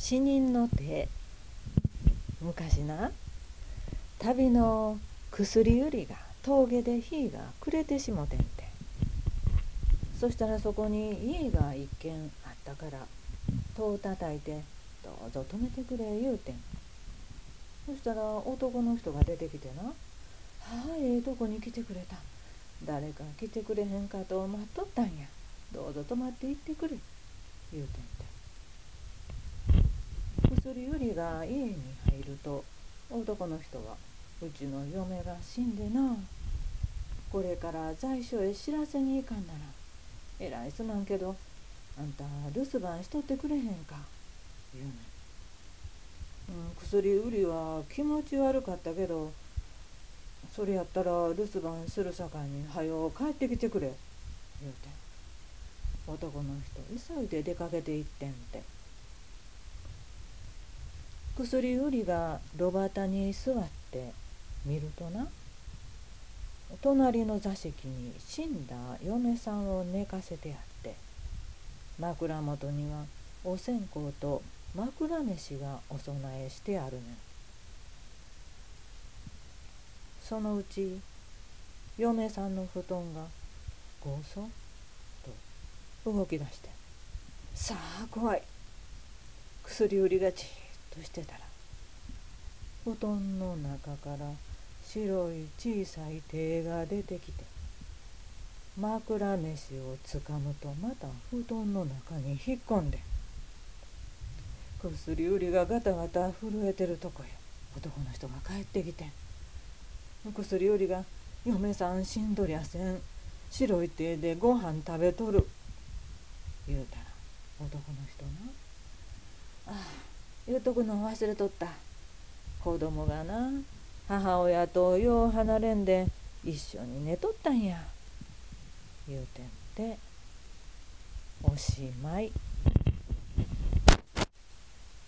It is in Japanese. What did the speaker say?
死人の手。昔な、旅の薬売りが峠で火が暮れてしもてんて。そしたらそこに家が一軒あったから戸を叩いて「どうぞ止めてくれ」言うてん。そしたら男の人が出てきてな「はあ、ええとこに来てくれた。誰か来てくれへんかと待っとったんや。どうぞ泊まって行ってくれ」言うてんて。薬売りが家に入ると男の人は「うちの嫁が死んでな、これから在所へ知らせに行かんならえらいすまんけどあんた留守番しとってくれへんか」言うねん。薬売りは気持ち悪かったけど、それやったら留守番するさかいにはよ帰ってきてくれ言うてん。男の人急いで出かけて行ってんて。薬売りが炉端に座って見るとな、隣の座席に死んだ嫁さんを寝かせてあって、枕元にはお線香と枕飯がお供えしてあるねん。そのうち嫁さんの布団がゴソッと動き出して「さあ怖い」薬売りがじっとしてたら、布団の中から白い小さい手が出てきて、枕飯をつかむとまた布団の中に引っ込んで、薬売りがガタガタ震えてるとこへ男の人が帰ってきてん。薬売りが「嫁さん死んどりゃせん、白い手でご飯食べとる」言うたら、男の人な「ああ、言うとくの忘れとった。子供がな、母親とよう離れんで一緒に寝とったんや」言うてんて。おしまい。